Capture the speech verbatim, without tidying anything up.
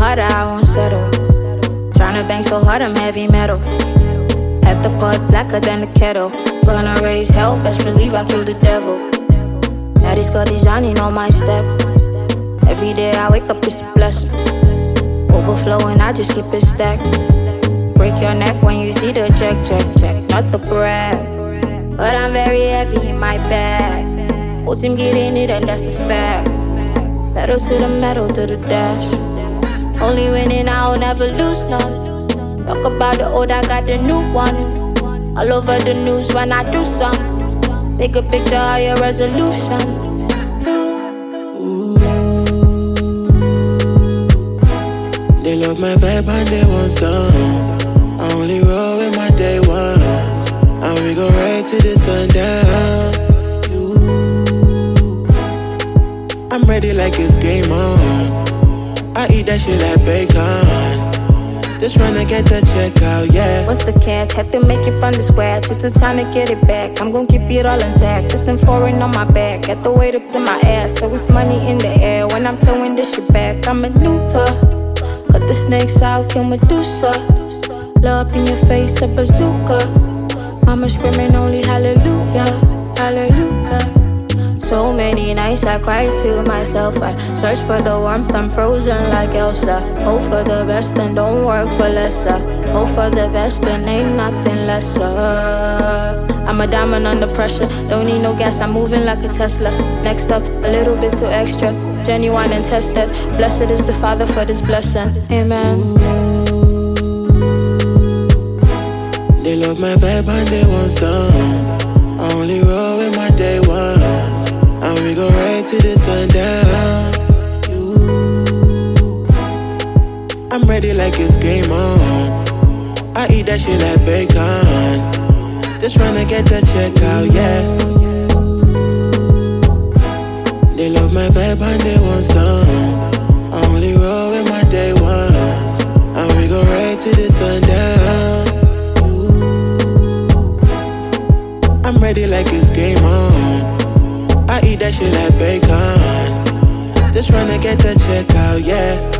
harder, I won't settle. Tryna bang so hard, I'm heavy metal. At the pot, blacker than the kettle. Gonna raise hell, best believe I kill the devil. Now these Scotty Johnny know my step. Every day I wake up, it's a blessing. Overflowing, I just keep it stacked. Break your neck when you see the check, check, check. Not the brag, but I'm very heavy in my bag. Whole team getting it and that's a fact. Pedal to the metal, to the dash. Only winning, I'll never lose none. Talk about the old, I got the new one. All over the news when I do some. Bigger picture, higher resolution. They love my vibe and they want some. I only roll with my day ones. And we go right to the sundown. Ooh. I'm ready like it's game on. I eat that shit like bacon. Just tryna get the check out, yeah. What's the catch? Had to make it from the scratch. It's the time to get it back. I'm gon' keep it all intact. Listen foreign on my back. Got the weight up to my ass. So it's money in the air when I'm throwing this shit back. I maneuver. Cut the snakes out, kill Medusa. Blow up in your face, a bazooka. Mama screaming only hallelujah, hallelujah. So many nights I cry to myself. I search for the warmth, I'm frozen like Elsa. Hope for the best and don't work for lesser. Hope for the best and ain't nothing lesser. I'm a diamond under pressure. Don't need no gas, I'm moving like a Tesla. Next up, a little bit too extra. Genuine and tested. Blessed is the Father for this blessing. Amen. They love my vibe and they want some. I only roll with my day ones. And we go right to the sundown. Ooh. I'm ready like it's game on. I eat that shit like bacon. Just tryna get the check out, yeah. They love my vibe and they want some. I only roll with my day ones. And we go right to the sundown. Ooh. I'm ready like it's game on. I eat that shit like bacon. Just tryna get the check out, yeah.